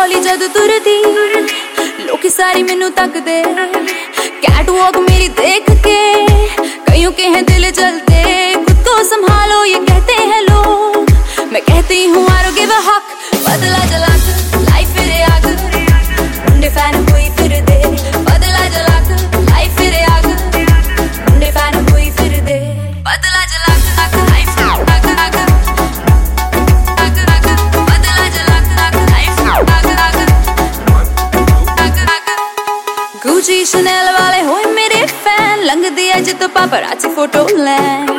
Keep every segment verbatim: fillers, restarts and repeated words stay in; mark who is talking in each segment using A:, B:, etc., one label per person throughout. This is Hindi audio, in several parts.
A: हौली जद तुरदी लोग सारी मैनू तकदे, कैट वॉक मेरी देख के कईयों के हैं दिल जलते। खुद को संभालो ये कहते हैं लोग, मैं कहती हूँ I don't give a fuck। बदला जला कर लाइफ फिरे आग, मुंडे फैन कोई फिर दे। बदला जला कर लाइफ फिरे आग, मुंडे फैन कोई फिर दे। बदला जला कर लाइफ आग आग, आग आग, बदला जला कर लाइफ आग आग, आग आग। गुची शनेल वाले होए मेरे फैन, लंघदी अज तो पापराची फोटो लैन।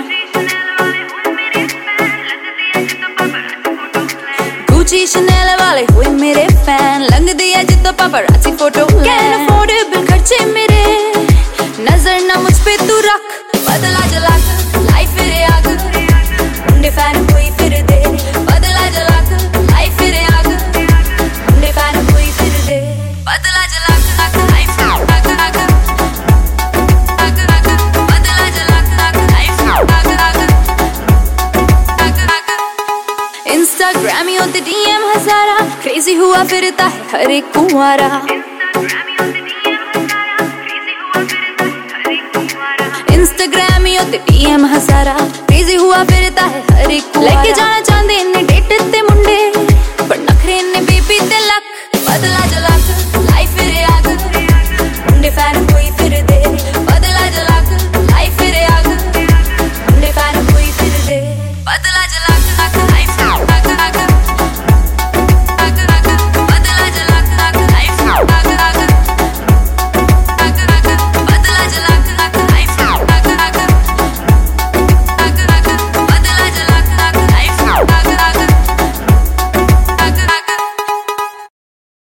A: गुची शनेल वाले हुए मेरे फैन, लंघदी अज तो पापराची फोटो लैन। कैन अफोर्डेबल खर्चे मेरे, नजर ना मुझ पे तू रख। बदला जला कर लाइफ फिरे आग, मुंडे फैन कोई फिर दे। बदला जला कर लाइफ फिरे आग, मुंडे फैन कोई फिर दे। बदला जला कर लाइफ आग आग, आग आग, बदला जला कर लाइफ आग आग, आग आग। इंस्टाग्रामियों ते डीएम हजारा, क्रेजी हुआ फिरता है हर एक कुंवारा। इंस्टाग्रामियों ते डीएम हजारा, क्रेजी हुआ फिरता है हर एक कुंवारा। लेके जाना चाहते इन्हें डेट ते